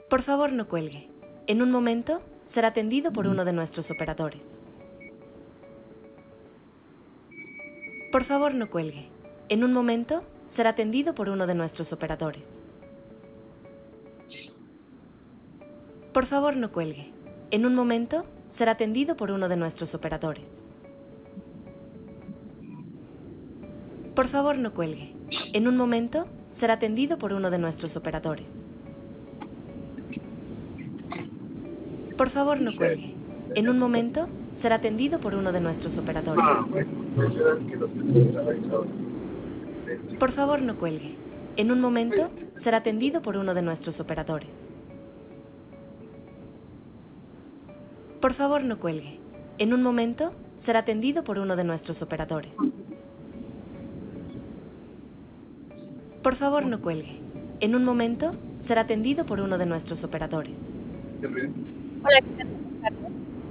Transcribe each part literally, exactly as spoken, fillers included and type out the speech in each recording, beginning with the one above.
Por favor, no cuelgue. En un momento será atendido por uno de nuestros operadores. Por favor, no cuelgue. En un momento será atendido por uno de nuestros operadores. Por favor, no cuelgue. En un momento será atendido por uno de nuestros operadores. Por favor, no cuelgue. En un momento será atendido por uno de nuestros operadores. Por favor, no cuelgue. En un momento será atendido por uno de nuestros operadores. Por favor, no cuelgue. En un momento será atendido por uno de nuestros operadores. Por favor, no cuelgue. En un momento será atendido por uno de nuestros operadores. Por favor, no cuelgue. En un momento será atendido por uno de nuestros operadores. Hola, ¿qué tal? Buenas tardes.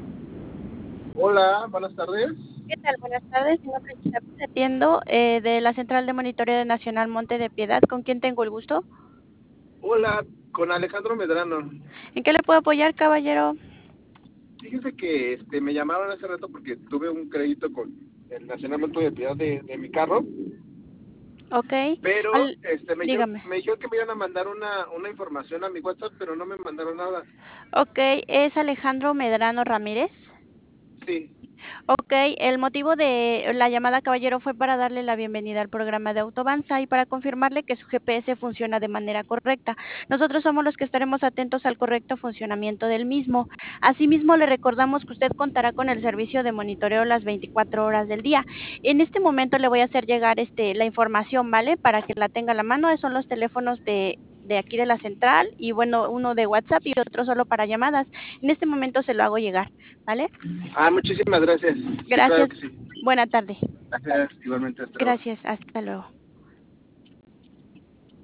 Hola, buenas tardes. ¿Qué tal? Buenas tardes. Mi nombre es Isabel, atiendo eh, de la Central de Monitoreo de Nacional Monte de Piedad. ¿Con quién tengo el gusto? Hola, con Alejandro Medrano. ¿En qué le puedo apoyar, caballero? Fíjese que este, me llamaron hace rato porque tuve un crédito con el Nacional Monte de Piedad de, de mi carro, Ok. pero Al- este, me, dijeron, dígame. me dijeron que me iban a mandar una, una información a mi WhatsApp, pero no me mandaron nada. Ok, ¿es Alejandro Medrano Ramírez? Sí. Ok, el motivo de la llamada, caballero, fue para darle la bienvenida al programa de Autobanza y para confirmarle que su G P S funciona de manera correcta. Nosotros somos los que estaremos atentos al correcto funcionamiento del mismo. Asimismo, le recordamos que usted contará con el servicio de monitoreo las veinticuatro horas del día. En este momento le voy a hacer llegar este la información, ¿vale? Para que la tenga a la mano. Esos son los teléfonos de de aquí de la central y bueno, uno de WhatsApp y otro solo para llamadas. En este momento se lo hago llegar, ¿vale? Ah, muchísimas gracias. Sí, claro Gracias. que sí. Buena tarde. Gracias, igualmente, hasta luego. Gracias. Hasta luego.